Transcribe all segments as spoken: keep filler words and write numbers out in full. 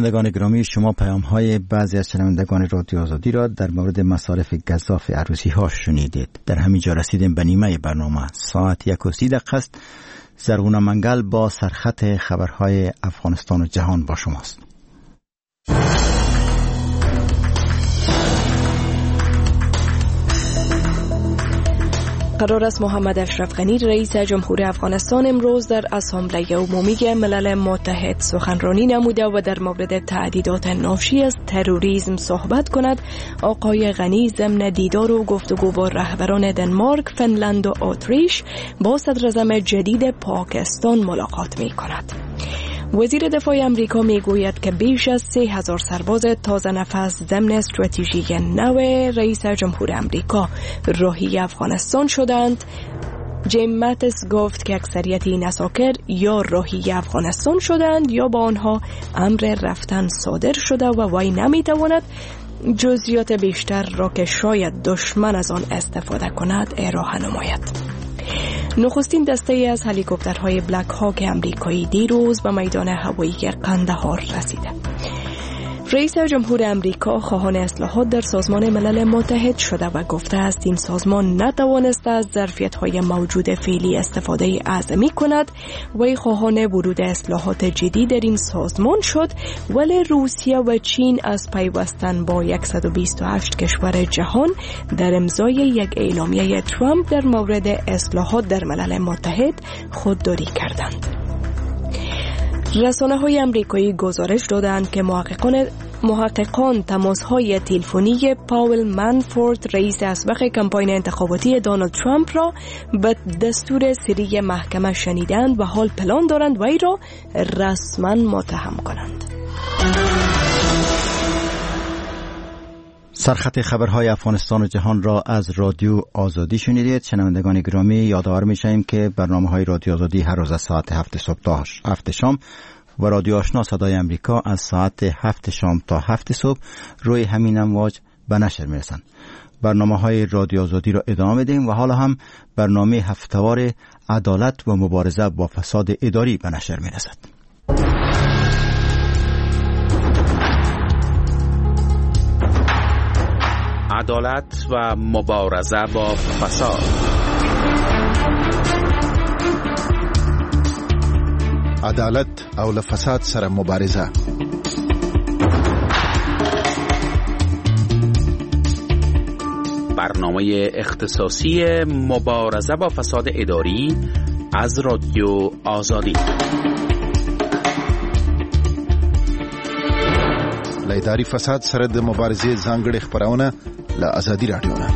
شنوندگان گرامی، شما پیام‌های بعضی از شنوندگان رادیو آزادی را در مورد مصارف گزاف عروسی ها شنیدید. در همین جا رسیدیم به نیمه برنامه. ساعت یک و سی دقیقه است. زرغونه منگل با سرخط خبرهای افغانستان و جهان با شماست. قرار است محمد اشرف غنی رئیس جمهور افغانستان امروز در اسامبله عمومی ملل متحد سخنرانی نموده و در مورد تهدیدات ناشی از تروریسم صحبت کند. آقای غنی ضمن دیدار و گفتگو با رهبران دنمارک، فنلند و اتریش با صدر اعظم جدید پاکستان ملاقات می کند. وزیر دفاع امریکا می گوید که بیش از سه هزار سرباز تازه نفس ضمن استراتژی نو رئیس جمهور امریکا راهی افغانستان شدند. جیم ماتیس گفت که اکثریت این اساکر یا راهی افغانستان شدند یا با آنها امر رفتن صادر شده و وی نمی تواند جزئیات بیشتر را که شاید دشمن از آن استفاده کند ارائه نماید. نخستین دسته از هلیکوپترهای بلک هاک امریکایی دیروز به میدان هوایی قندهار رسیده. رئیس جمهور امریکا خواهان اصلاحات در سازمان ملل متحد شده و گفته است این سازمان نتوانسته از ظرفیت‌های موجود فعلی استفاده اعظمی کند. وی خواهان ورود اصلاحات جدی در این سازمان شد، ولی روسیه و چین از پیوستن با صد و بیست و هشت کشور جهان در امضای یک اعلامیه ترامپ در مورد اصلاحات در ملل متحد خودداری کردند. رسانه های امریکایی گزارش دادند که محققان محققان تماس‌های تلفنی پاول منفورد رئیس اسبق کمپاین انتخاباتی دونالد ترامپ را به دستور سری محکمه شنیدند و حال پلان دارند وی را رسما متهم کنند. سرخط خبرهای افغانستان و جهان را از رادیو آزادی شنیدید. شنوندگان گرامی، یادآور می‌شویم که برنامه‌های رادیو آزادی هر روز از ساعت هفت صبح تا هفت شام و رادیو آشنا صدای امریکا از ساعت هفت شام تا هفت صبح روی همین امواج به نشر می‌رسند. برنامه‌های رادیو آزادی را ادامه می‌دهیم و حالا هم برنامه هفته‌وار عدالت و مبارزه با فساد اداری به نشر می‌رسد. عدالت و مبارزه با فساد. عدالت او له فساد سره مبارزه. برنامه اختصاصی مبارزه با فساد اداری از رادیو آزادی. له اداري فساد سره د مبارزې ځانګړي خبرونه له آزادي رادیو نه.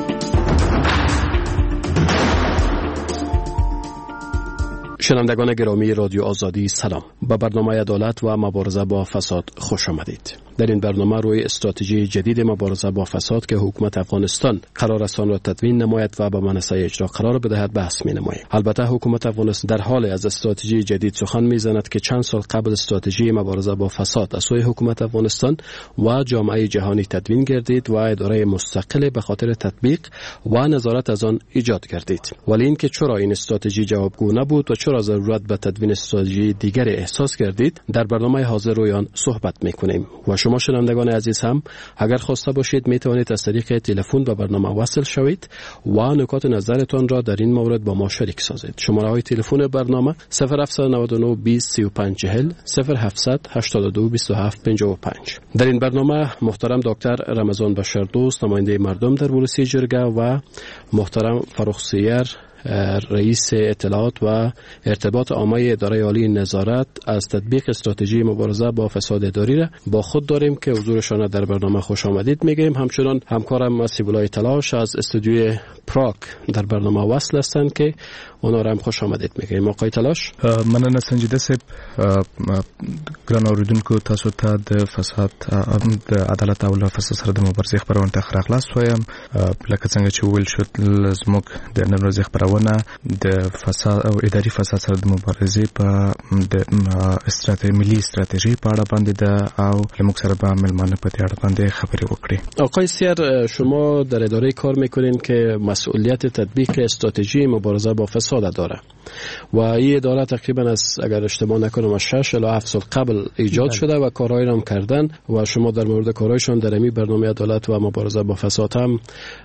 شنوندگان گرامی رادیو آزادی سلام. به برنامه عدالت و مبارزه با فساد خوش آمدید. در این برنامه روی استراتژی جدید مبارزه با فساد که حکومت افغانستان قرار است آن را تدوین نماید و به منصه اجرا قرار بدهد بحث می‌نماییم. البته حکومت افغانستان در حال از استراتژی جدید سخن می‌زند که چند سال قبل استراتژی مبارزه با فساد از سوی حکومت افغانستان و جامعه جهانی تدوین گردید و اداره مستقل به خاطر تطبیق و نظارت از آن ایجاد گردید. ولی اینکه چرا این استراتژی جوابگو نبود و چرا ضرورت به تدوین استراتژی دیگر احساس کردید، در برنامه حاضر روی آن صحبت می‌کنیم. و شما شنوندگان عزیز هم اگر خواسته باشید می توانید از طریق تلفن به برنامه وصل شوید و نکات نظرتان را در این مورد با ما شریک سازید. شماره های تلفن برنامه صفر هفت نه نه بیست سی و پنج چهل صفر هفت هشت دو بیست و هفت پنجاه و پنج. در این برنامه محترم دکتر رمضان بشردوست نماینده مردم در بورسی جرگه و محترم فروخ سیر رئیس اطلاعات و ارتباط عامه اداره عالی نظارت از تطبیق استراتژی مبارزه با فساد اداری را با خود داریم که حضورشان در برنامه خوش آمدید میگیم. همچنان همکارم مسیبولای تلاش از استودیوی پراگ در برنامه وصل هستند که اونا را هم خوش آمدید میگیم. آقای تلاش، مننه سنجیده صاحب. ګران اوریدونکو، تاسو ته د فساد د عدالت او له فساد سره د مبارزې خبرونه ته خراغلاست وایم. لکه څنګه چې ویل شو زموږ د نن ورځې خبرونه خپرونه د فساد او اداري فساد سره د مبارزې په د استراتیژي ملي استراتیژي په اړه باندې ده او موږ سره به ملمانه په دې اړه باندې خبرې وکړي. آقای سیر، شما در اداره کار میکنین که مسئولیت تطبیق استراتژی مبارزه با فساد داره و این اداره تقریبا از اگر اشتباه نکنم از شش الی هفت سال قبل ایجاد شده و کارهایی هم کردن و شما در مورد کارهایشون در این برنامه عدالت و مبارزه با فساد هم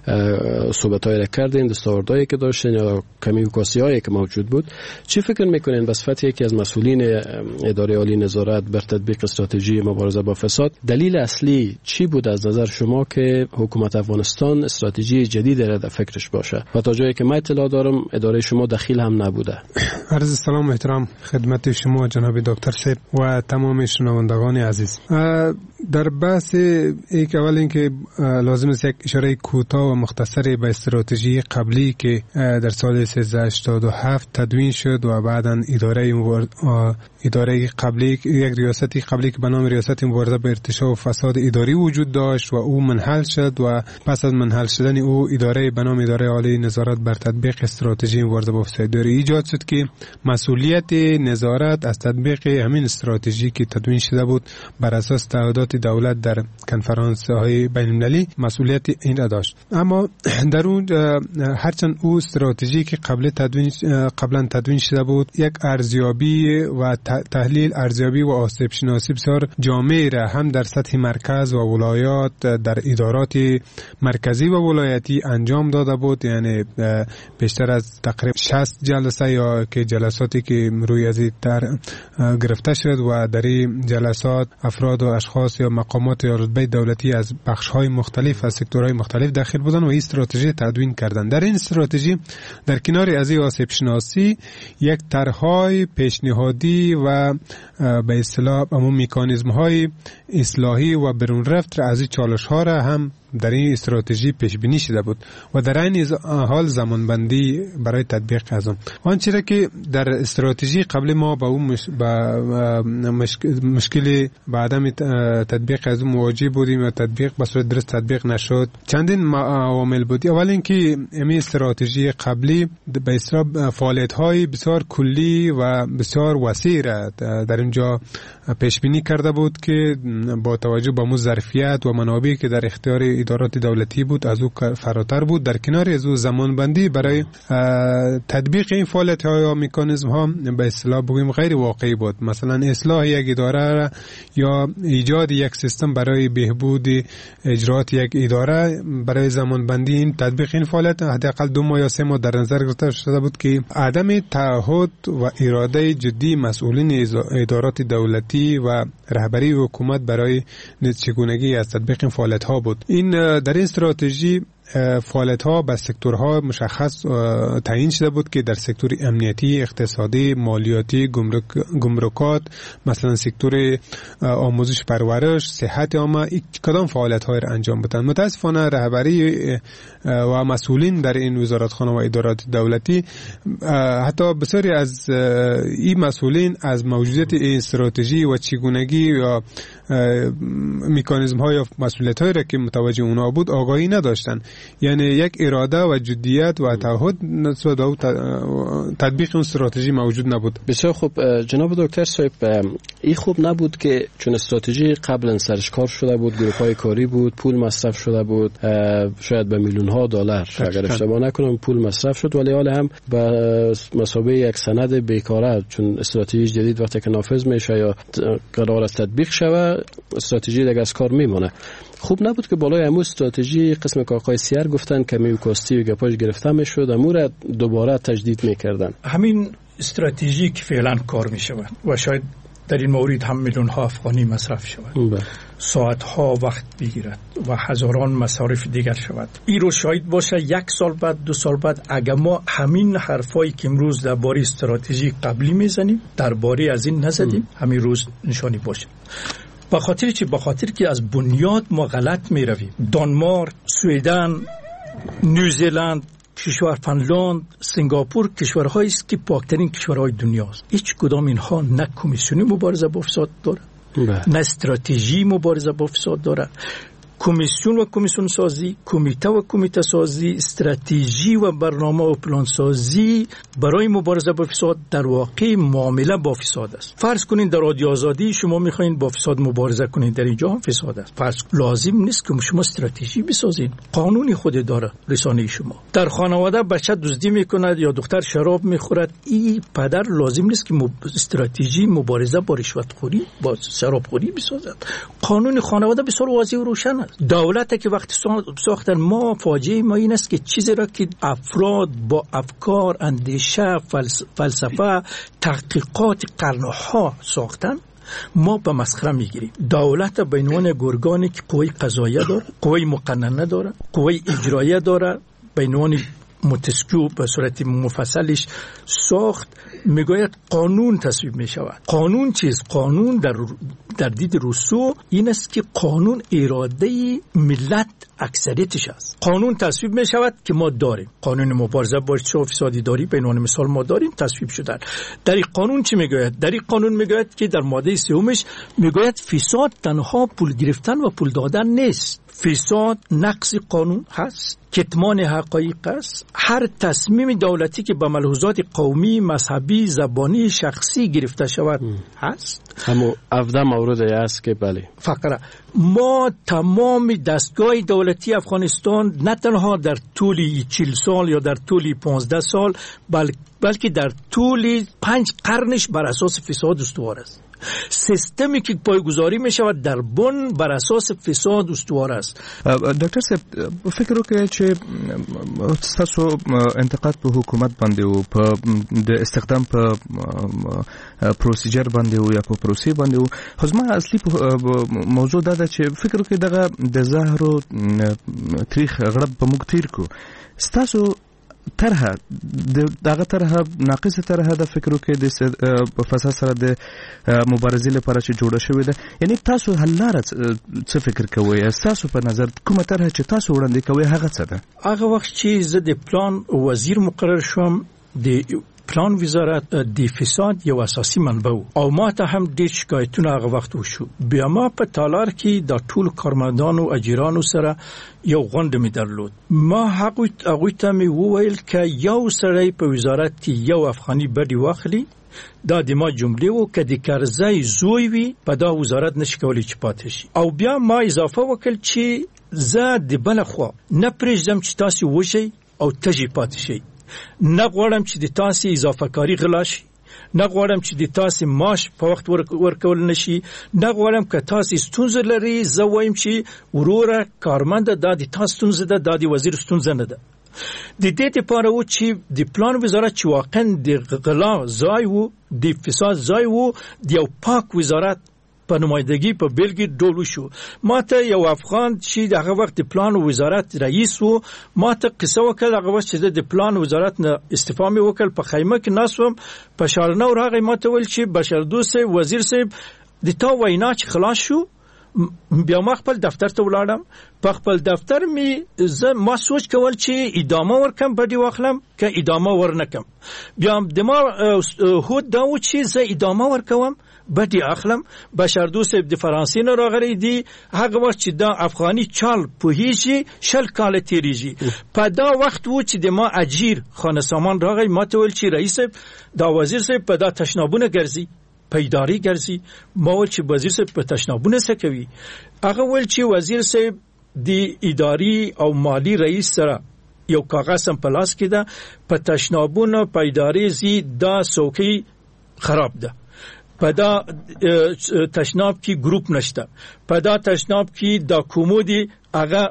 صحبتایی را کردین، دستاوردهایی که داشتین یا کمی وکاسی‌هایی که موجود بود. چی فکر میکنین به صفت یکی از مسئولین اداره عالی نظارت بر تطبیق استراتژی مبارزه با فساد، دلیل اصلی چی بود از نظر شما که حکومت افغانستان استراتژی جدید را در فکرش باشه و تا جایی که من اطلاع دارم اداره شما دخیل هم نبوده؟ عرض سلام و احترام خدمت شما جناب دکتر صاحب و تمام شنوندگان عزیز. در بحث یک اول اینکه لازم است یک اشاره کوتاه و مختصری به استراتژی قبلی که در سال سیزده هشتاد و هفت تدوین شد و بعداً اداره اداره قبلی یک ریاستی قبلی که به نام ریاست مبارزه با ارتشاء و فساد اداری وجود داشت و او منحل شد و پس از منحل شدن او اداره به نام اداره عالی نظارت بر تطبیق استراتژی مبارزه با فساد اداری ایجاد شد که مسئولیت نظارت از تطبیق همین استراتژی که تدوین شده بود بر اساس تعهدات دولت در کنفرانس های بین المللی مسئولیت این را داشت. اما در اون هرچند او استراتژی که قبل تدوین قبلا تدوین شده بود یک ارزیابی و تحلیل ارزیابی و آسیب شناسی بسیار جامع را هم در سطح مرکز و ولایات در ادارات مرکزی و ولایتی انجام داده بود، یعنی بیشتر از تقریبا شصت جلسه یا که جلساتی که روی از در گرفته شد و در این جلسات افراد و اشخاص یا مقامات یا رتبه دولتی از بخش‌های مختلف از سکتورهای مختلف داخل بودند و این استراتژی تدوین کردند. در این استراتژی در کنار از این آسیب شناسی یک طرح‌های پیشنهادی و به اصطلاح همون مکانیزم‌های اصلاحی و برون رفت را از این چالش‌ها را هم در این استراتژی پیش بینی شده بود و در این حال زمانبندی برای تطبیق از آن. آنچه را که در استراتژی قبل ما با اون مش... با مشکل با عدم تطبیق از اون مواجه بودیم و تطبیق به صورت درست تطبیق نشد. چندین عوامل بود. اول اینکه این استراتژی قبلی به اصطلاح فعالیت‌های بسیار کلی و بسیار وسیع را در اینجا پیش بینی کرده بود که با توجه به ظرفیت و منابعی که در اختیار ادارات دولتی بود از او فراتر بود. در کنار از او زمانبندی برای تطبیق این فعالیت‌ها یا مکانیزم‌ها به اصطلاح بگوییم غیر واقعی بود. مثلا اصلاح یک اداره یا ایجاد یک سیستم برای بهبود اجرات یک اداره برای زمانبندی این تطبیق این فعالیت حداقل دو ماه یا سه ماه در نظر گرفته شده بود که عدم تعهد و اراده جدی مسئولین ادارات دولتی و رهبری حکومت برای چگونگی از تطبیق این فعالیت‌ها بود. این در این استراتژی فعالیت‌ها به سکتورها مشخص تعیین شده بود که در سکتور امنیتی، اقتصادی، مالیاتی، گمرک، گمرکات، مثلا سکتور آموزش پرورش، صحت عامه کدام فعالیت‌های را انجام بدن. متاسفانه رهبری و مسئولین در این وزارتخانه و ادارات دولتی حتی بسیاری از این مسئولین از موجودیت این استراتژی و چگونگی یا مکانیزم‌های یا مسئولیت‌هایی را که متوجه اونا بود آگاهی نداشتند. یعنی یک اراده و جدیت و تعهد نسبت به تطبیق اون استراتژی موجود نبود. بسیار خوب جناب دکتر صاحب، این خوب نبود که چون استراتژی قبلا سرش کار شده بود، گروه‌های کاری بود، پول مصرف شده بود، شاید به میلیون‌ها دلار اگر اشتباه نکنم پول مصرف شد، ولی حالا هم به مثابه یک سند بیکاره، چون استراتژی جدید وقتی که نافذ میشه یا قرار است تطبیق شود استراتژی دیگه از کار میمونه. خوب نبود که بالای همون استراتژی قسم که آقای سیر گفتن که میوکاستی و گپاش گرفته میشد امور را دوباره تجدید میکردن. همین استراتژی که فعلا کار میشود و شاید در این مورد هم میلیون ها افغانی مصرف شود، ساعت ها وقت بگیرد و هزاران مصارف دیگر شود. این رو شاید باشه یک سال بعد، دو سال بعد اگر ما همین حرفایی که امروز درباره استراتژی قبلی میزنیم درباره از این نزدیم همین روز نشانی باشه. به خاطر چی؟ به خاطر که از بنیاد ما غلط می رویم. دانمارک، سوئدن، نیوزیلند، کشور فنلاند، سنگاپور کشورهایی است که پاکترین کشورهای دنیاست. هیچ کدام اینها نه کمیسیون مبارزه با فساد داره، نه استراتژی مبارزه با فساد داره، کمیسیون و کمیسیون سازی، کمیته و کمیته سازی، استراتژی و برنامه و پلان سازی برای مبارزه با فساد در واقع معامله با فساد است. فرض کنین در رادیو آزادی شما میخواین با فساد مبارزه کنین، در اینجا هم فساد است. فرض لازم نیست که شما استراتژی بسازین، قانونی خود داره رسانه شما. در خانواده بچه دزدی میکند یا دختر شراب میخورد، این پدر لازم نیست که مب... استراتژی مبارزه با رشوت خوری با شراب خوری بسازد. قانون خانواده بسیار واضح و روشن است. دولت که وقتی ساختن، ما فاجعه ما این است که چیزی را که افراد با افکار، اندیشه، فلس... فلسفه، تحقیقات قرنها ساختن، ما به مسخره میگیریم. دولت به عنوان گرگانی که قوی قضاییه داره، قوی مقننه داره، قوی اجراییه داره، به عنوان متسکیو به صورت مفصلش ساخت، میگوید قانون تصویب می شود. قانون چیز؟ قانون در در دید روسو این است که قانون اراده ملت اکثریتش است. قانون تصویب می شود که ما داریم، قانون مبارزه با فساد داری به عنوان مثال ما داریم، تصویب شده. در این قانون چی میگوید؟ در این قانون میگوید که در ماده سومش میگوید فساد تنها پول گرفتن و پول دادن نیست. فساد نقض قانون هست، کتمان حقایق است، هر تصمیم دولتی که به ملحوظات قومی، مذهبی، زبانی، شخصی گرفته شود هست. همو افده مورد است که بله فقره ما تمام دستگاه دولتی افغانستان نه تنها در طول چهل سال یا در طول پانزده سال بل... بلکه در طول پنج قرنش بر اساس فساد استوار است. سیستمی که پایگذاری می شود در بن بر اساس فساد استوار است. ډاکټر صاحب فکر وکړئ چې تاسو انتقاد په حکومت باندې او په د استخدام په پروسیجر باندې او یا په پروسې باندې او خو زما اصلي موضوع دا ده چې فکر وکړئ دغه د زهرو تاریخ غړپ په موږ تیر کو ستاسو طرحه دغه طرحه ناقصه طرحه د فکر وکړي د فساد سره د مبارزې لپاره چې جوړه شوې ده، یعنی تاسو حل لاره څه فکر کوئ؟ تاسو په نظر کومه طرحه چې تاسو وړاندې کوئ هغه څه ده؟ هغه وخت چې زه د پلان وزیر مقرر شوم، د پلان وزارت د فساد یو اساسي منبع او ما ته هم ډېر شکایتونه هغه وخت وشو. بیا ما په تالار کې د ټول کارمندانو اجرانو سره یو غونډه می درلود. ما هغه هغه ته می وویل که یو سړی په وزارت کې یو افغاني بډي واخلي، دا د ما جملې وو که د کرزی زوی وي په دا وزارت نشي کولی چې پاتې شي. او بیا ما اضافه وکړ چې زه د بل خوا نه پرېږدم چې تاسو وشئ او تږي پاتې شئ، نه غواړم چې د تاسو اضافه کاری غلا شي، نه غواړم چې د تاسو معاش په وخت ورکول نشي، نه غواړم که تاسو ستونزه لري زه وایم چې وروره کارمند دا د تاسو ستونزه ده، دا د وزیر ستونزه نه ده. د دې لپاره و چې د پلان وزارت چې واقعا د غلا ځای وو، د فساد ځای وو، د یو پاک وزارت په نمایندګي په بیلګې ډول شو. ما ته یو افغان چې هغه وخت د پلان وزارت رئیس وو ما ته قصه وکړه، هغه وخت چې د پلان وزارت نه استعفا مې وکړ، په خیمه کې ناست وم، په شارنو راغی ما ته ویل چې بشردوست صاحب وزیر صاحب د تا وینا چې خلاص شو. بیا ما خپل دفتر ته ولاړم، په خپل دفتر می زه ما سوچ کول چې ادامه ورکم بډي واخلم که ادامه ورنکم. بیا د ما هود دا و چې زه ادامه ورکوم بډي اخلم. بشردوست صاحب د فرانسې نه راغلی دی، هغه وخت چې دا افغاني چال پوهیږي شل کال تیریږي. په دا وخت و چې د ما اجیر خانه سامان راغی، ما ته ویل چې رئیس صاحب دا وزیر صاحب په دا تشنابونه ګرځي، په اداري ګرځي. ما ویل چې وزیر صاحب په تشنابونه څه کوي؟ هغه ویل چې وزیر صاحب د اداري او مالی رئیس سره یو کاغذ هم په لاس کې ده، په تشنابونه په اداري زی دا څوکۍ خراب ده، په دا تشناب کې ګروپ نشته، په دا تشناب کې دا کومودي هغه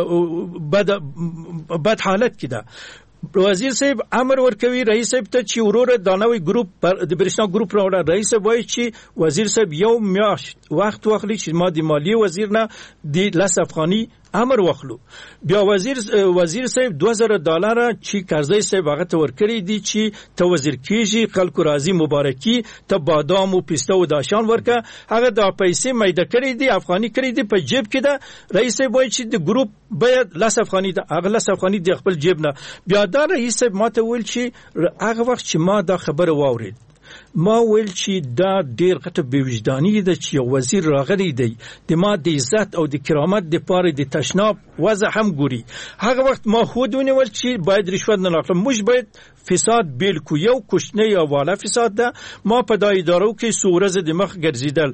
بد بد حالت کې ده. وزیر صاحب امر ورکوي رئیس صاحب ته چې وروره دا نوې ګروپ د برېښنا ګروپ راوړه. رئیس صاحب وایي چې وزیر صاحب یو میاشت وخت واخلي چې ما د مالیې وزیر نه د لس افغاني امر واخلو. بیا وزیر وزیر صاحب دو زره ډالر چې کرزی صاحب هغه ته ورکړي دي چې ته وزیر کیږي، خلکو راضي مبارکي، ته بادام او پسته او داشان ورکه، هغه د پیسې میده کړی دي، افغاني کړی دي، په جیب کې ده. رئیس صاحب وایي چې د ګروپ باید لس افغاني ده، هغه لس افغاني د خپل جیب نه. بیا دا رئیس صاحب ماته ویل چې هغه وخت چې ما دا خبره واورید ما ویل چې دا ډیر غټه بېوجداني ده چې یو وزیر راغلی دی د ما د عزت او د کرامت د پاره د تشناب وضع هم ګوري. هغه وخت ما خود ونیول چې باید رشوت نه اخلم، موږ باید فساد بیل کو. یو کوچنی یا والا فساد ده. ما په دا ادارو کې سورز د مخ ګرځیدل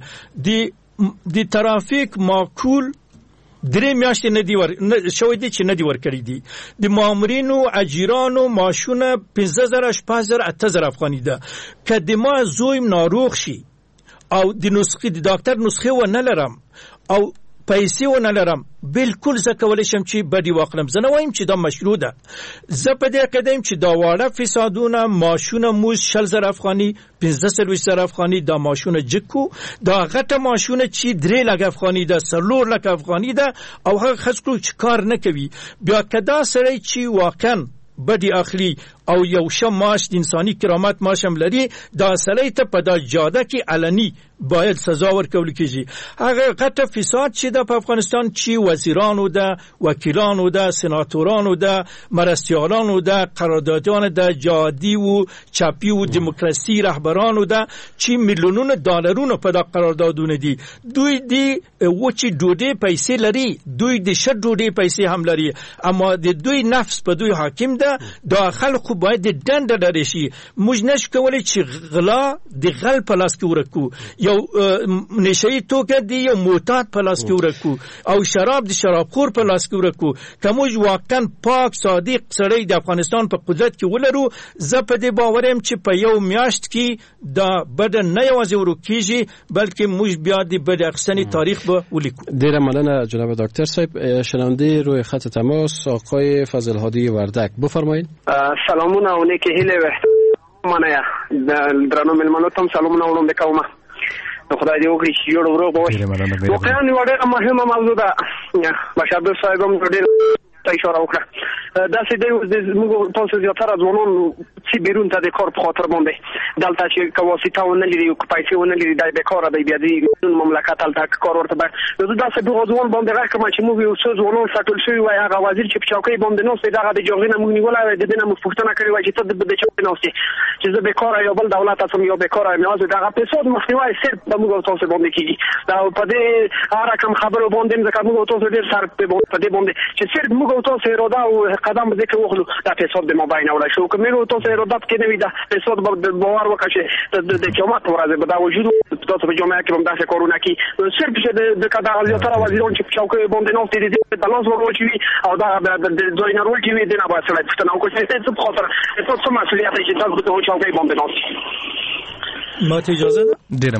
د د ترافیک معقول درې میاشتې نه دی ور شوې دي چې نه دی ور کړی دي. د مامورینو اجیرانو معاشونه پنځه زره شپږ زره اته زره افغاني ده. که د ما زویم ناروغ شي او د نسخې د ډاکټر نسخې و نه لرم او پیسې و نه لرم، بالکل زه کولی شم چې بدی واخلم. زه نه وایم چې دا مشروع ده. زه په دې قدم چې دا واړه فسادونه ماشونه موز شل زره افغاني پنځه څلوېښت زره افغاني دا ماشونه جکو، دا غټه ماشونه چې درې لک افغاني ده څلور لک افغاني ده او هغه خلکو چې کار نه کوي. بیا که دا سړی چې واقعا بدی اخلي او یو ښه معاش د انساني کرامت معاش هم لري، دا سړی ته په دا جاده کې علني باید سزا ورکول کېږي. هغه غټه فساد چې ده په افغانستان چې وزیرانو ده، وکیلانو ده، سناتورانو ده، مرستیالانو ده، قراردادیان ده، جهادي و چپی و دموکراسي رهبرانو ده چې میلیونونه ډالرونه په دا قراردادونه دي. دوی دی وچې ډوډۍ پیسې لري، دوی د ښه ډوډۍ پیسې هم لري، اما د دوی نفس په دوی حاکم ده. دا خلکو باید د دنده لري شي. موږ نشو کولی چې غلا د غل په لاس کې ورکو، یو نشئی توکه دی یو معتاد په لاس کې ورکو، او شراب د شرابخور په لاس کې ورکو. که موږ واقعا پاک صادق سړی د افغانستان په قدرت کې ولرو، زه په دې باور یم چې په یو میاشت کې دا بده نه یوازې ورکیږي بلکې موږ بیا د بد اخیستنې تاریخ به ولیکو. ډیره مننه جناب دکتر صاحب. شنونده روی خط تماس آقای فضل هادی وردک، بفرمایید. سلامونه او نیکی هیله و مننه درنو ملمنو تم سلامونه وړاندې کوم. خدای دې وکړي چې جوړ ورو به واقعا یو ډېره مهمه موضوع ده. بشر دوست صاحب هم ډېر اشاره وکړه. دا څه دی موږ تاسو زیاتره ځوانان چې بیرون ته د کار په خاطر باندې دلته چې کواسیته ونه لري او پیسې ونه لري د بیکار دی بیا د مملکت دلته کار ورته به دا څه د ځوان باندې راکم چې موږ یو څو ځوانان ساتل شوی وای. هغه وزیر چې په چوکۍ باندې نو سي دغه د جوغینه موږ نیولای د دینه مو پښتنه کړی وای چې ته د چوکۍ نو سي چې زه بیکار یو بل دولت تاسو یو بیکار یم. نو دغه پیسې مخنیوي صرف د موږ تاسو باندې کیږي. دا په دې هر کوم خبرو باندې ځکه موږ تاسو ډیر سر په دې باندې چې صرف موږ تاسو اراده او قدم دې کې وخلو دا فساد د مباین ولا شو کومه تاسو اراده کې نه وي دا فساد باور وکړي د قیامت ورځ به دا وجود تاسو په جامعه کې هم دا څه کارونه کوي. صرف چې د کدا زیاتره وزیران چې چوکۍ باندې نو ستې دي د لاس ورولچوي او دا د ځای نه ورولچوي د نه با سره پښتنه او کوڅه ته په خاطر تاسو څه مسؤلیت چې تاسو د چوکۍ باندې نو ما ته اجازه ده؟ ډیره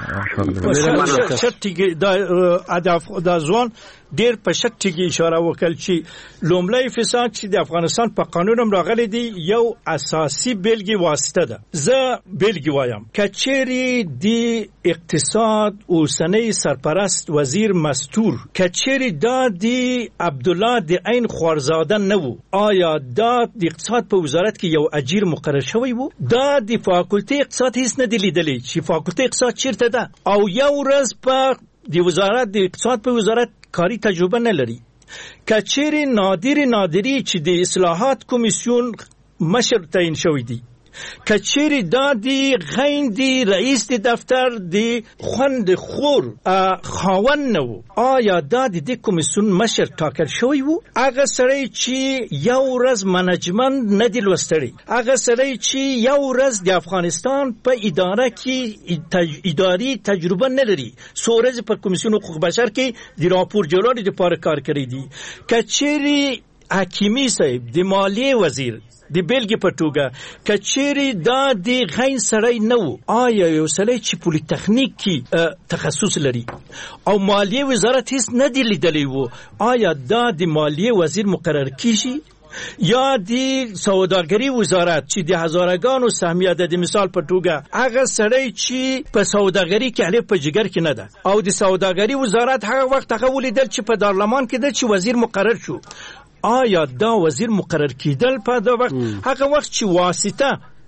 مننه. شرطی دا د ځوان ډیر په شک ټکی اشاره وکړ چې لومړی فساد چې د افغانستان په قانون هم راغلی دی یو اساسي بیلګي واسطه ده. زه بیلګي وایم کچېری دی اقتصاد اوسنی سرپرست وزیر مستور کچېری دا دی عبد الله د عین خوارزاده نه وو، آیا دا د اقتصاد په وزارت کې یو اجیر مقرر شوی وو؟ دا د فاکولټي اقتصاد هیڅ نه دی لیدلی چې فاکولټي اقتصاد چیرته ده او یو ورځ په د وزارت د اقتصاد په وزارت کاری تجربه نه لري. کچېری نادر نادری چې د اصلاحات کمیسیون مشر تعیین شوی دی، کچېری دا دی غیندی رئیس د دفتر د خوند خور خاون نو، آیا دا د کمیسیون مشر ټاکل شوی وو؟ هغه سړی چې یو ورځ منیجمنت نه دی لوستلی، هغه سړی چې یو ورځ د افغانستان په اداره کې تج... اداري تجربه نه لري، څو ورځې په کمیسیون حقوق بشر کې د راپور جوړولو لپاره کار کړی دی. کچېری حکیمی صاحب د مالیې وزیر د بیلګې په توګه کچېری دا د غین سړی نه وو، آیا یو سړی چې پولی تخنیک کې تخصص لري او مالیې وزارت هیڅ نه دی لیدلی وو، آیا دا د مالیې وزیر مقرر کیږي؟ یا د سوداګري وزارت چې د هزارګانو سهمیه ده، د مثال په توګه هغه سړی چې په سوداګري کې الف په جګر کې نه ده او د سوداګري وزارت هغه وخت هغه ولیدل چې په دارلمان کې ده چې وزیر مقرر شو، آیا دا وزیر مقرر کیدل په دا وخت هغه وخت چې واسطه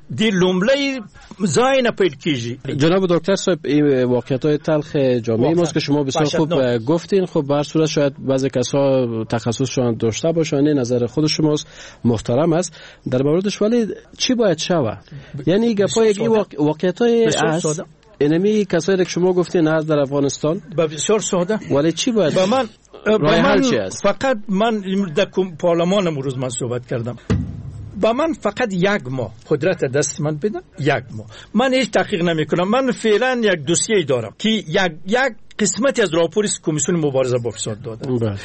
دی لومړی ځای نه پیل کیږي. جناب دکتر صاحب این واقعیت‌های تلخ جامعه ماست که شما بسیار خوب گفتین. خب به هر صورت شاید بعضی کسا تخصصشان داشته باشن، نظر خود شماست، محترم است در موردش، ولی چی باید شود؟ یعنی گپای یک واقعیت‌های است اینمی کسایی که شما گفتین هست در افغانستان بسیار ساده، ولی چی باید با من راه حل چی است؟ فقط من در پارلمان امروز من صحبت کردم، با من فقط یک ماه قدرت دست من بدن، یک ماه من هیچ تحقیق نمی کنم. من فعلا یک دوسیه دارم که یک یک قسمتی از راپور کمیسیون مبارزه با فساد دادن.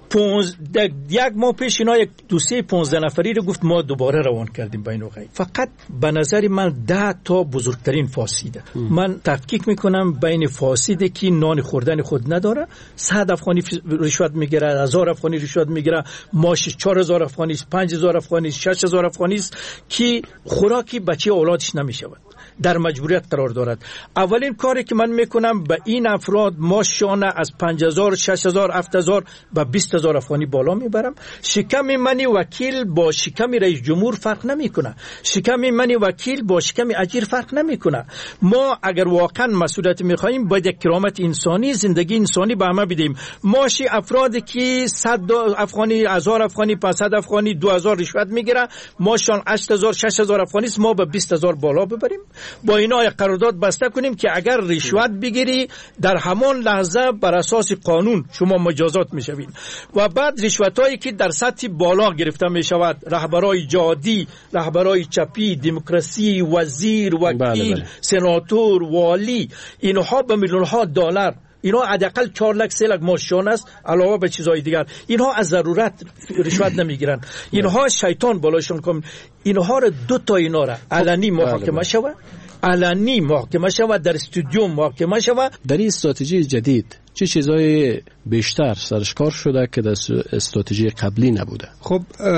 پونزده یک ماه پیش اینا یک دوسیه پونزده نفری رو گفت ما دوباره روان کردیم بین وقایع. فقط به نظر من ده تا بزرگترین فاسده. من تحقیق میکنم بین فاسده که نان خوردن خود نداره، صد افغانی رشوت میگیره، هزار افغانی رشوت میگیره، ماش چهار هزار افغانی است، پنج هزار افغانی است، شش هزار افغانی است که خوراکی بچه اولادش نمیشود، در مجبوریت قرار دارد. اولین کاری که من میکنم به این افراد ماشانه از پنج هزار، شش هزار، هفت هزار و بیست هزار افغانی بالا میبرم. شکم منی وکیل با شکم رئیس جمهور فرق نمیکنه، شکم منی وکیل با شکم اجیر فرق نمیکنه. ما اگر واقعا مسئولیت میخواهیم باید یک کرامت انسانی، زندگی انسانی به همه بدیم. ماشی افرادی که صد افغانی، هزار افغانی، پانصد افغانی، دو هزار رشوت میگیره، ماشان هشت هزار، شش هزار افغانی است، ما به بیست هزار بالا ببریم، با اینا یک قرارداد بسته کنیم که اگر رشوت بگیری در همان لحظه بر اساس قانون شما مجازات میشوید. و بعد رشوتایی که در سطح بالا گرفته میشود، رهبرای جهادی، رهبرای چپی، دموکراسی، وزیر، وکیل، بله بله. سناتور، والی، اینها به میلیون ها دلار، اینها حداقل چهار لک سه لک ماشون است علاوه به چیزهای دیگر. اینها از ضرورت رشوت نمیگیرن، اینها شیطان بالاشون کن. اینها رو دو تا اینا را علنی محاکمه شود، علنی محاکمه شود، در استودیو محاکمه شود. در این استراتژی جدید چه چیزای بیشتر سرش کار شده که در استراتژی قبلی نبوده؟ خب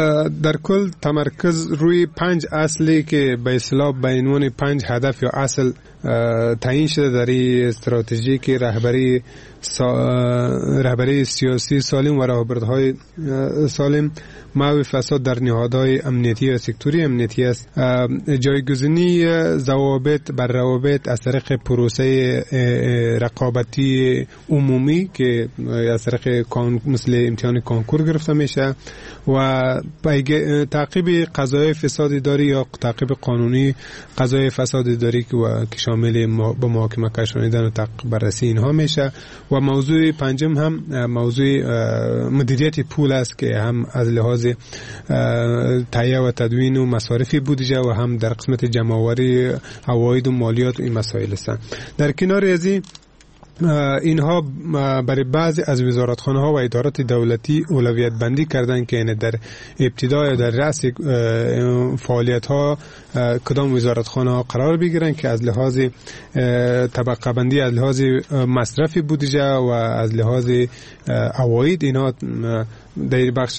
در کل تمرکز روی پنج اصلی که به اصطلاح به عنوان پنج هدف یا اصل تعیین شده در این استراتژی که رهبری رهبری سیاسی سالم و راهبردهای سالم، محو فساد در نهادهای امنیتی و سکتوری امنیتی است، جایگزینی ضوابط بر روابط از طریق پروسه رقابتی عمومی که از طریق مثل امتحان کنکور گرفته میشه، و تعقیب قضایای فساد اداری یا تعقیب قانونی قضایای فساد اداری که شامل با محاکمه کشانیدن و تعقیب بررسی اینها میشه. و موضوع پنجم هم موضوع مدیریت پول است که هم از لحاظ تهیه و تدوین و مصارف بودجه و هم در قسمت جمع‌آوری عواید و مالیات این مسائل هستند. در کنار از این اینها برای بعضی از وزارتخانه‌ها و ادارات دولتی اولویت بندی کردن که یعنی در ابتدا یا در رأس فعالیت‌ها کدام وزارتخانه‌ها قرار بگیرن که از لحاظ طبقه بندی، از لحاظ مصرف بودجه و از لحاظ عواید اینا در بخش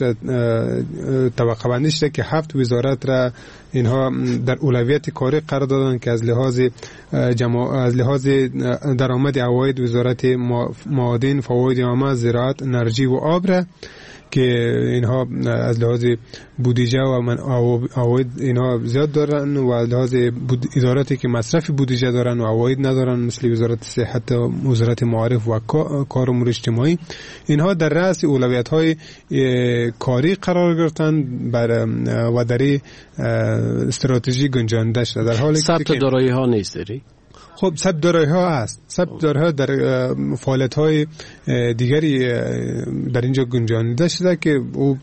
طبقه بندی شده که هفت وزارت را اینها در اولویت کاری قرار دادن که از لحاظ جمع... از لحاظ درآمد عواید وزارت معادن، فواید عامه، زراعت، انرژی و آب را که اینها از لحاظ بودجه و من عواید اینها زیاد دارن و از لحاظ بود... اداراتی که مصرف بودجه دارن و عواید ندارن مثل وزارت صحت و وزارت معارف و کار امور اجتماعی، اینها در رأس اولویت‌های کاری قرار گرفتن بر و در استراتژی گنجانده شده. در حالی که ثبت دارایی‌ها نیست داری؟ خب ثبت دارایی‌ها هست، ثبت دارایی‌ها در فعالیت‌های دیگری در اینجا گنجانیده شده که او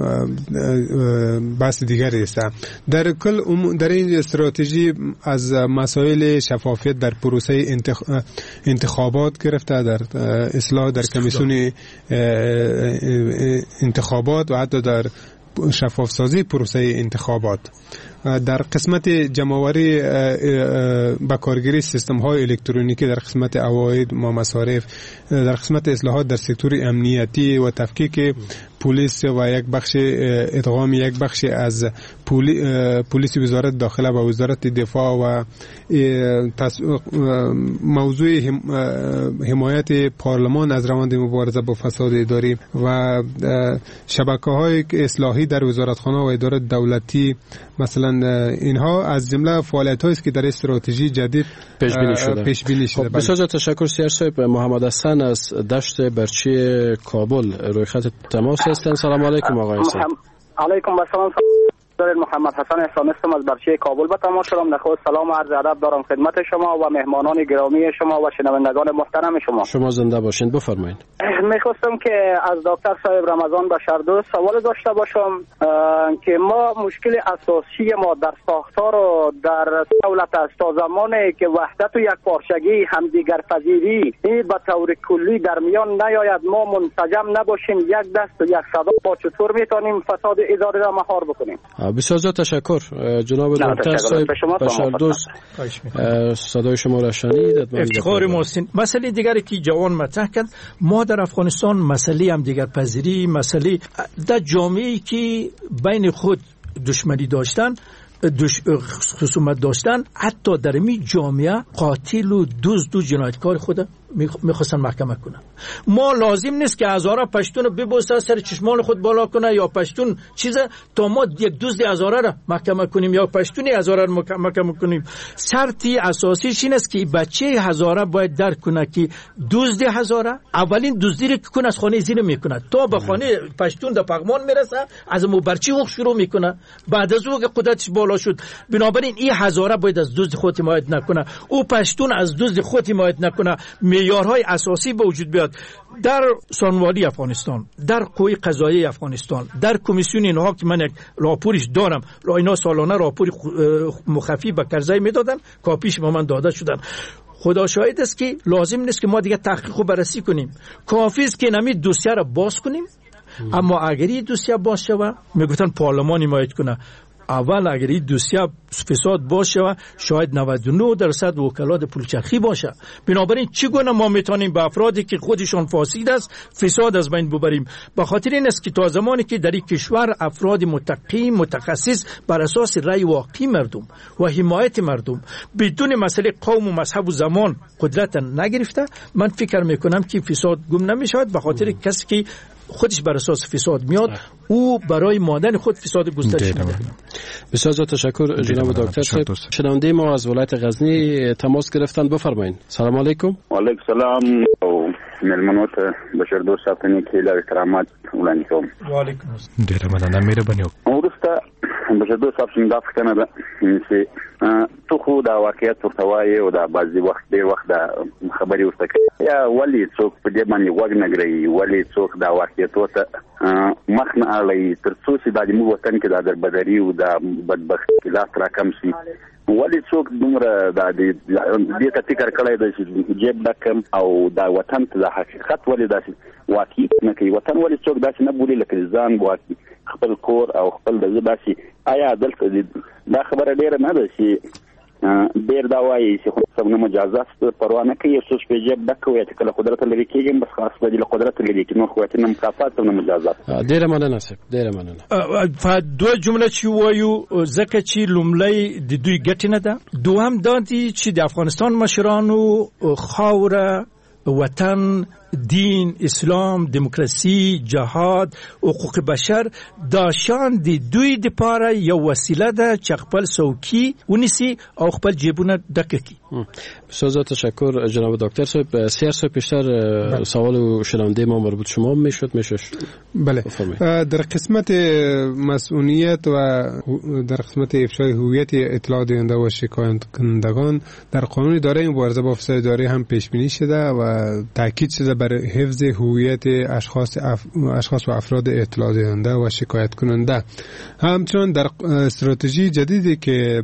بحث دیگری است. در کل در این استراتژی از مسائل شفافیت در پروسه انتخابات گرفته، در اصلاح در کمیسیون انتخابات و حتی در شفاف سازی پروسه انتخابات، در قسمت جمع‌آوری با کارگیری سیستم های الکترونیکی، در قسمت عواید و مصارف، در قسمت اصلاحات در سکتور امنیتی و تفکیک پلیس و یک بخش ادغام یک بخش از پلیس وزارت داخله و وزارت دفاع و موضوع حمایت پارلمان از روند مبارزه با فساد اداری و شبکه‌های اصلاحی در وزارتخانه و ادارات دولتی، مثلا هستند. اینها از جمله فعالیت‌هایی است که در استراتژی جدید پیش بینی شده. پیش بینی شده. خب بسیار تشکر سیار صاحب. محمد حسن از دشت برچی کابل روی خط تماس هستند. سلام علیکم آقای حسن. علیکم السلام. محمد حسن احسان هستم از برچی کابل به تماس شدم. نخست سلام و عرض ادب دارم خدمت شما و مهمانان گرامی شما و شنوندگان محترم شما. شما زنده باشین. بفرمایید. میخواستم که از دکتر صاحب رمضان بشردوست سوال داشته باشم که ما مشکل اساسی ما در ساختار و در دولت است تا زمانی که وحدت و یک پارچگی همدیگر پذیری این به طور کلی در میان نیاید، ما منسجم نباشیم، یک دست و یک صدا، با چطور میتونیم فساد اداره را مهار بکنیم؟ بسیار زیاد تشکر جناب دکتر صاحب بشردوست. صدای شما را شنید. افتخار محسن. مسئله دیگری که جوان مطرح کرد، ما در افغانستان مسئله هم دیگر پذیری، مسئله در جامعه‌ای که بین خود دشمنی داشتن، دش... خصومت داشتن، حتی در می جامعه قاتل و دزد و جنایتکار خود میخواستن محکمه کنن. ما لازم نیست که هزاره پشتون ببوسه سر چشمان خود بالا کنه یا پشتون چیزه تا ما یک دزد هزاره را محکمه کنیم یا پشتونی هزاره را محکمه کنیم. شرطی اساسیش این است که بچه هزاره باید درک کنه که دزد هزاره اولین دزدی رو که کنه از خانه زیر میکنه تا به خانه پشتون در پغمان میرسه، از موبرچی حق شروع میکنه، بعد از او که قدرتش بالا شد. بنابراین این هزاره باید از دزد خود حمایت نکنه، او پشتون از دزد خود حمایت نکنه. معیارهای اساسی به وجود بیاد در سانوالی افغانستان، در قوه قضاییه افغانستان، در کمیسیون اینها که من یک راپورش دارم، اینا سالانه راپور مخفی به کرزی میدادن، کاپیش به من داده شدن. خدا شاهد است که لازم نیست که ما دیگه تحقیق و بررسی کنیم، کافی است که نمی دوسیه را باز کنیم. اما اگر این دوسیه باز شود، میگفتن پارلمان حمایت کنه. اول اگر این دوسیه فساد باشه شاید نود و نه درصد وکلات پولچرخی باشه. بنابراین چگونه ما میتونیم به افرادی که خودشان فاسد است فساد از بین ببریم؟ به خاطر این است که تا زمانی که در این کشور افراد متقی متخصص بر اساس رأی واقعی مردم و حمایت مردم بدون مسئله قوم و مذهب و زمان قدرت نگرفته، من فکر میکنم که فساد گم نمیشود. به خاطر کسی که خودش بر اساس فساد میاد او برای ماندن خود فساد گسترش میده. بسیار زیاد تشکر جناب دکتر صاحب. شنونده ما از ولایت غزنی تماس گرفتن. بفرمایید. سلام علیکم. و علیکم سلام او ملمنوت بشردوست صاحب که له احترامات وړاندې کوم. و علیکم السلام. ډیره مننه مهرباني. ورسته بشردوست صاحب څنګه افغانستان ده چې تو خو دا واقعیت ورته وایي او دا بعضی وخت ډیر وخت دا خبري ورته کوي یا ولی څوک په دې باندې وګ نه غړي، ولی څوک دا واقعیت ورته مخ نه اړي تر څو چې د موږ وطن کې دا دربدري او دا بدبختی کې لاس راکم شي. ولی څوک دومره دا دې ته فکر کړی دی چې جیب ډکم او دا وطن ته د حقیقت ولی داسې واقعي نه کوي. وطن ولی څوک داسې نه بولي لکه ځان واقعي خپل کور او خپل د داسې. آیا دلته دا خبره ډیره نه ده چې ډیر دا وایي چې خو څنګه مجازات پروا نه کوي، څه په جیب ډکوي چې کله قدرت لري کېږي بس خاص به د قدرت لري کې نو خو ته نه مکافات نه مجازات. ډیره مننه صاحب، ډیره مننه. په دوه جمله چې وایو ځکه چې لومړی د دوی ګټه نه ده، دوهم دا دي چې د افغانستان مشرانو خاوره وطن دین اسلام دموکراسی جهاد حقوق بشر دا شان دی دوی د پاره یو وسیله ده چې خپل څوکي ونیسي او خپل جیبونه ډک کړي. بسیار تشکر جناب دکتر صاحب. سیار صاحب بیشتر سوال شنونده ما مربوط شما میشد میشه. بله در قسمت مسئولیت و در قسمت افشای هویت اطلاع دهنده و شکایت کنندگان در قانون اداره مبارزه با فساد اداری هم پیش بینی شده و تاکید شده بر حفظ هویت اشخاص اف... اشخاص و افراد اطلاع دهنده و شکایت کننده. همچنین در استراتژی جدیدی که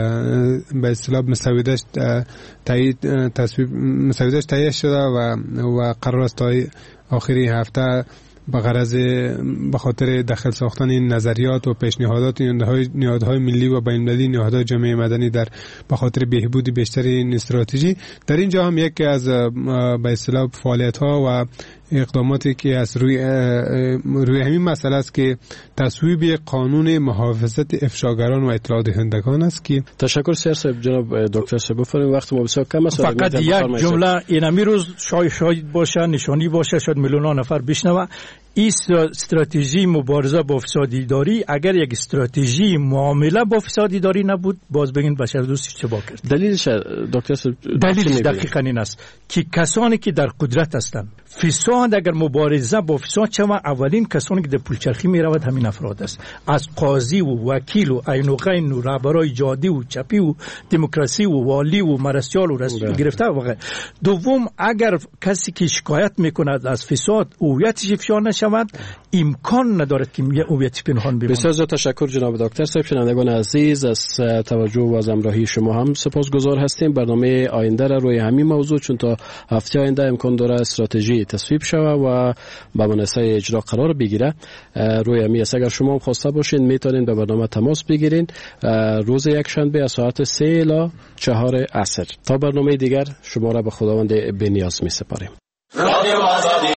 به اصطلاح مسودش تایید تصویب مسودش تایید شده و و قرار است تا آخری هفته به غرض به خاطر داخل ساختن این نظریات و پیشنهادات نهادهای نهادهای ملی و بین‌المللی نهادهای جامعه مدنی در به خاطر بهبود بیشتر این استراتژی در اینجا هم یکی از به اصطلاح فعالیت‌ها و اقداماتی که از روی روی همین مسئله است که تصویب قانون محافظت افشاگران و اطلاع دهندگان است که تشکر سر صاحب. جناب دکتر صاحب بفرمایید، وقت ما بسیار کم است. فقط یک جمله این امروز شاید شاید باشه، نشانی باشه، شاید میلیون نفر بشنوه. این استراتژی مبارزه با فساد اداری اگر یک استراتژی معامله با فساد اداری نبود، باز بگین بشر دوست چه با کرد. دلیلش دکتر صاحب دلیلش دقیقاً این است که کسانی که در قدرت هستند، فساد اگر مبارزه با فساد شود، اولین کسانی که در پولچرخی می رود همین افراد است، از قاضی و وکیل و عین و غین و رهبرای جادی و چپی و دموکراسی و والی و مرسیال و رسول گرفته و غیره. دوم، اگر کسی که شکایت میکند از فساد هویتش افشا نشود، امکان ندارد که هویت پنهان بماند. بسیار زیاد تشکر جناب دکتر صاحب. شنوندگان عزیز، از توجه و از همراهی شما هم سپاسگزار هستیم. برنامه آینده را روی همین موضوع، چون تا هفته آینده امکان داره استراتژی تصویب شود و به منصه اجرا قرار بگیره، روی همین است. اگر شما هم خواسته باشین میتونین به برنامه تماس بگیرین روز یک شنبه از ساعت سه الی چهار عصر. تا برنامه دیگر شما را به خداوند بی‌نیاز می‌سپاریم.